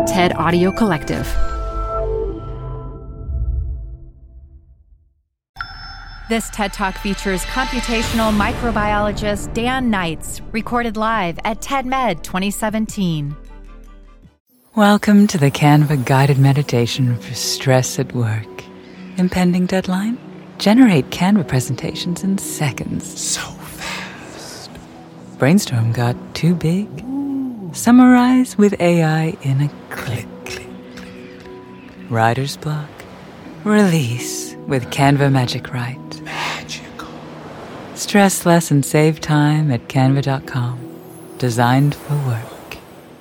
TED Audio Collective. This TED Talk features computational microbiologist Dan Knights, recorded live at TEDMed 2017. Welcome to the Canva guided meditation for stress at work. Impending deadline? Generate Canva presentations in seconds. So fast. Brainstorm got too big? Summarize with AI in a click. Writer's block? Release with Canva Magic Write. Magical. Stress less and save time at canva.com. Designed for work.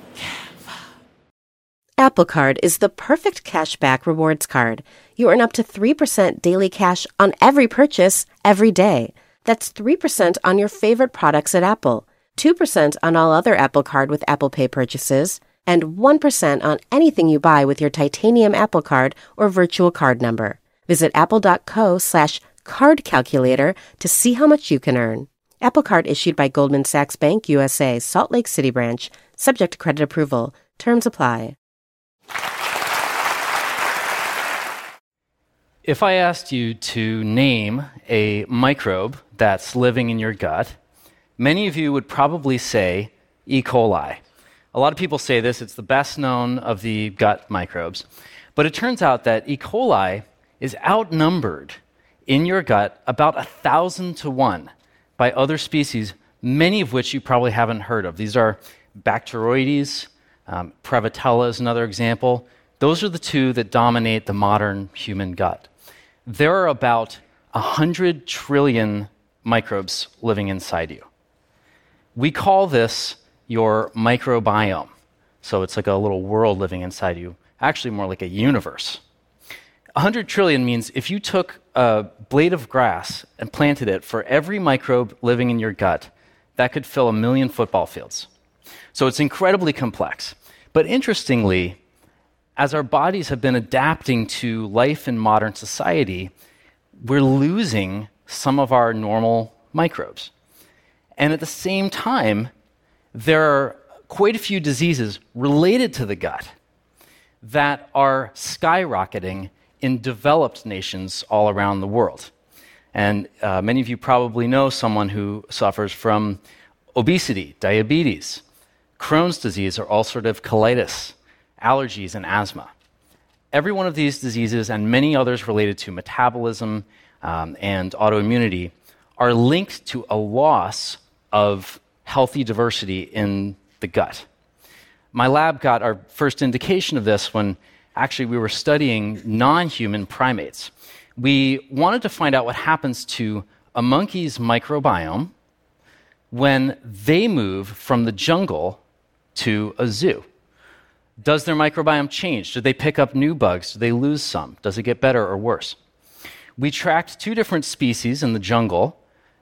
Apple Card is the perfect cashback rewards card. You earn up to 3% daily cash on every purchase, every day. That's 3% on your favorite products at Apple, 2% on all other Apple Card with Apple Pay purchases, and 1% on anything you buy with your titanium Apple Card or virtual card number. Visit apple.co/card calculator to see how much you can earn. Apple Card issued by Goldman Sachs Bank USA, Salt Lake City branch, subject to credit approval. Terms apply. If I asked you to name a microbe that's living in your gut, many of you would probably say E. coli. A lot of people say this, it's the best known of the gut microbes. But it turns out that E. coli is outnumbered in your gut about 1,000 to 1 by other species, many of which you probably haven't heard of. These are Bacteroides, Prevotella is another example. Those are the two that dominate the modern human gut. There are about 100 trillion microbes living inside you. We call this your microbiome. So it's like a little world living inside you, actually more like a universe. 100 trillion means if you took a blade of grass and planted it for every microbe living in your gut, that could fill 1 million football fields. So it's incredibly complex. But interestingly, as our bodies have been adapting to life in modern society, we're losing some of our normal microbes. And at the same time, there are quite a few diseases related to the gut that are skyrocketing in developed nations all around the world. And many of you probably know someone who suffers from obesity, diabetes, Crohn's disease, or ulcerative colitis, allergies, and asthma. Every one of these diseases and many others related to metabolism and autoimmunity are linked to a loss of healthy diversity in the gut. My lab got our first indication of this when actually we were studying non-human primates. We wanted to find out what happens to a monkey's microbiome when they move from the jungle to a zoo. Does their microbiome change? Do they pick up new bugs? Do they lose some? Does it get better or worse? We tracked 2 different species in the jungle,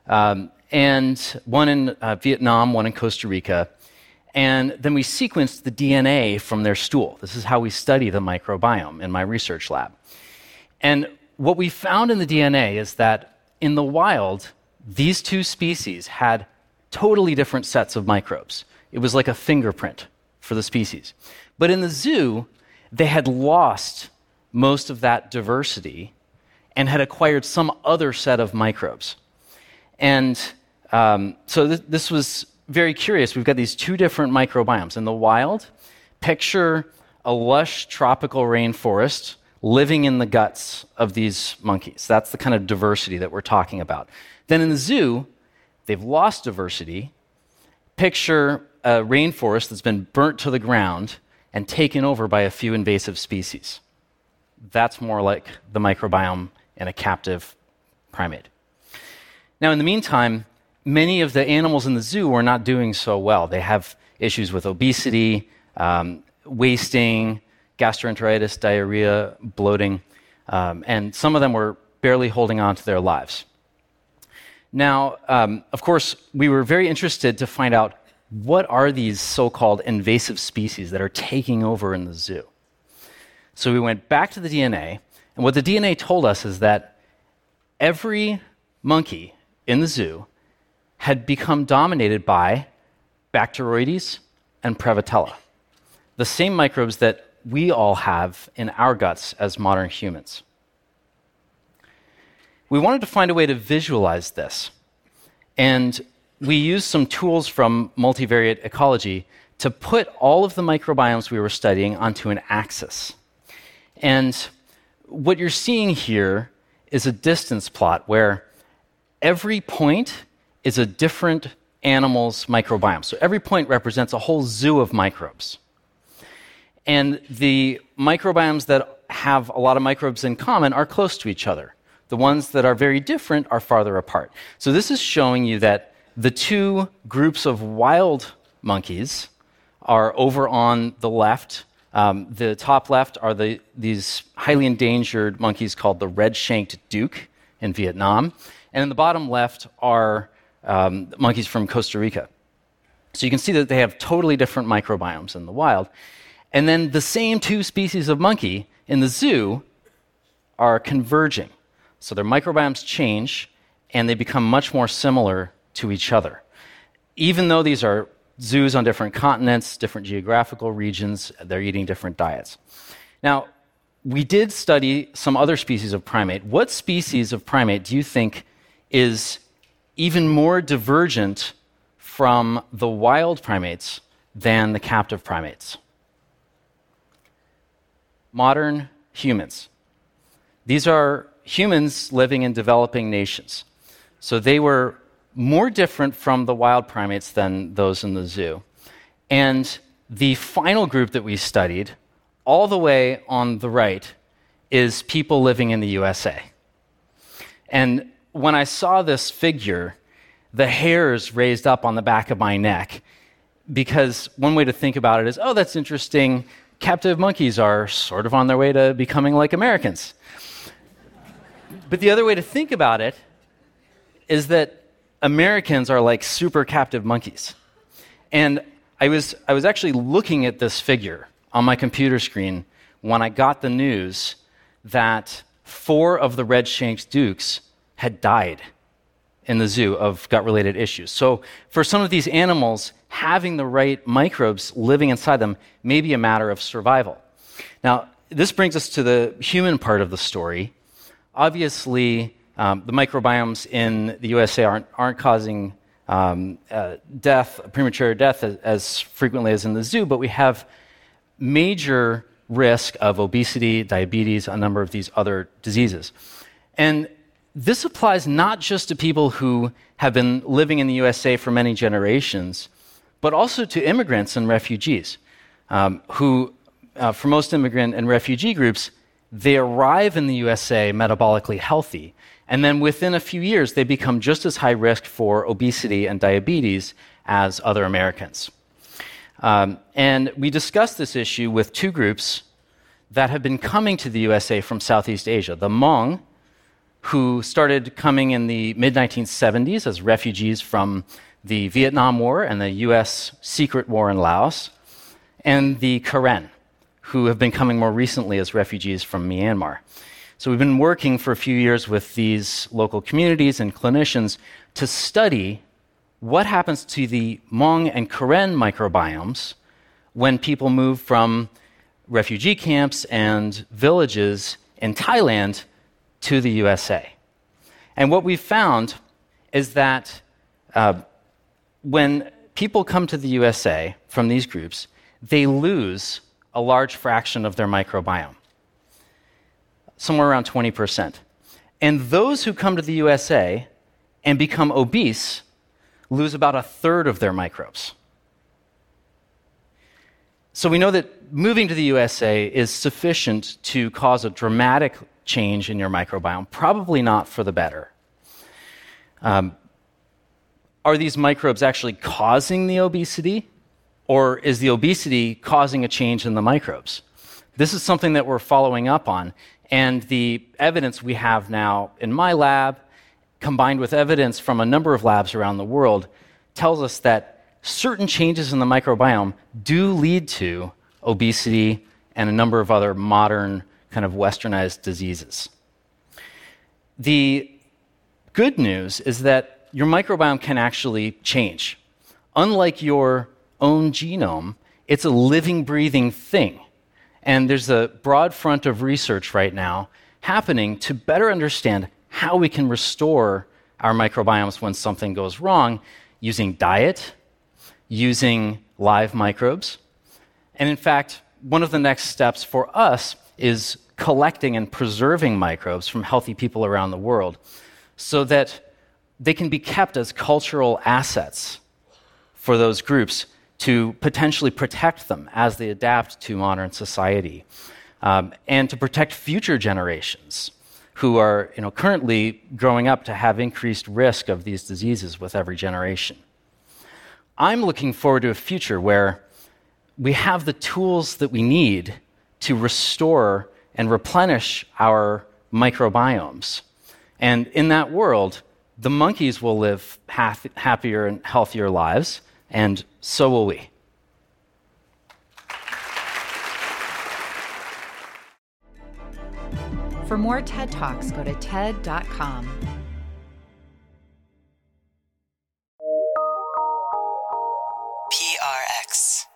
and one in Vietnam, one in Costa Rica, and then we sequenced the DNA from their stool. This is how we study the microbiome in my research lab. And what we found in the DNA is that in the wild, these 2 species had totally different sets of microbes. It was like a fingerprint for the species. But in the zoo, they had lost most of that diversity and had acquired some other set of microbes. And so this was very curious. We've got these 2 different microbiomes. In the wild, picture a lush tropical rainforest living in the guts of these monkeys. That's the kind of diversity that we're talking about. Then in the zoo, they've lost diversity. Picture a rainforest that's been burnt to the ground and taken over by a few invasive species. That's more like the microbiome in a captive primate. Now, in the meantime, many of the animals in the zoo are not doing so well. They have issues with obesity, wasting, gastroenteritis, diarrhea, bloating, and some of them were barely holding on to their lives. Now, of course, we were very interested to find out what are these so-called invasive species that are taking over in the zoo. So we went back to the DNA, and what the DNA told us is that every monkey in the zoo had become dominated by Bacteroides and Prevotella, the same microbes that we all have in our guts as modern humans. We wanted to find a way to visualize this, and we used some tools from multivariate ecology to put all of the microbiomes we were studying onto an axis. And what you're seeing here is a distance plot where every point is a different animal's microbiome. So every point represents a whole zoo of microbes. And the microbiomes that have a lot of microbes in common are close to each other. The ones that are very different are farther apart. So this is showing you that the two groups of wild monkeys are over on the left. The top left are these highly endangered monkeys called the red-shanked duke in Vietnam. And in the bottom left are monkeys from Costa Rica. So you can see that they have totally different microbiomes in the wild. And then the same two species of monkey in the zoo are converging. So their microbiomes change, and they become much more similar to each other. Even though these are zoos on different continents, different geographical regions, they're eating different diets. Now, we did study some other species of primate. What species of primate do you think is even more divergent from the wild primates than the captive primates? Modern humans. These are humans living in developing nations. So they were more different from the wild primates than those in the zoo. And the final group that we studied, all the way on the right, is people living in the USA. And when I saw this figure, the hairs raised up on the back of my neck, because one way to think about it is, oh, that's interesting. Captive monkeys are sort of on their way to becoming like Americans. But the other way to think about it is that Americans are like super captive monkeys. And I was actually looking at this figure on my computer screen when I got the news that 4 of the red-shanked dukes had died in the zoo of gut-related issues. So for some of these animals, having the right microbes living inside them may be a matter of survival. Now, this brings us to the human part of the story. Obviously, the microbiomes in the USA aren't causing premature death as frequently as in the zoo, but we have major risk of obesity, diabetes, a number of these other diseases. And this applies not just to people who have been living in the USA for many generations, but also to immigrants and refugees, who, for most immigrant and refugee groups, they arrive in the USA metabolically healthy, and then within a few years, they become just as high risk for obesity and diabetes as other Americans. And we discussed this issue with 2 groups that have been coming to the USA from Southeast Asia. The Hmong, who started coming in the mid-1970s as refugees from the Vietnam War and the US secret war in Laos, and the Karen, who have been coming more recently as refugees from Myanmar. So we've been working for a few years with these local communities and clinicians to study what happens to the Hmong and Karen microbiomes when people move from refugee camps and villages in Thailand to the USA. And what we've found is that when people come to the USA from these groups, they lose a large fraction of their microbiome, somewhere around 20%. And those who come to the USA and become obese lose about 1/3 of their microbes. So we know that moving to the USA is sufficient to cause a dramatic change in your microbiome, probably not for the better. Are these microbes actually causing the obesity, or is the obesity causing a change in the microbes? This is something that we're following up on, and the evidence we have now in my lab, combined with evidence from a number of labs around the world, tells us that certain changes in the microbiome do lead to obesity and a number of other modern kind of westernized diseases. The good news is that your microbiome can actually change. Unlike your own genome, it's a living, breathing thing. And there's a broad front of research right now happening to better understand how we can restore our microbiomes when something goes wrong using diet, using live microbes. And in fact, one of the next steps for us is collecting and preserving microbes from healthy people around the world so that they can be kept as cultural assets for those groups to potentially protect them as they adapt to modern society, and to protect future generations who are currently growing up to have increased risk of these diseases with every generation. I'm looking forward to a future where we have the tools that we need to restore and replenish our microbiomes. And in that world, the monkeys will live happier and healthier lives, and so will we. For more TED Talks, go to TED.com. PRX.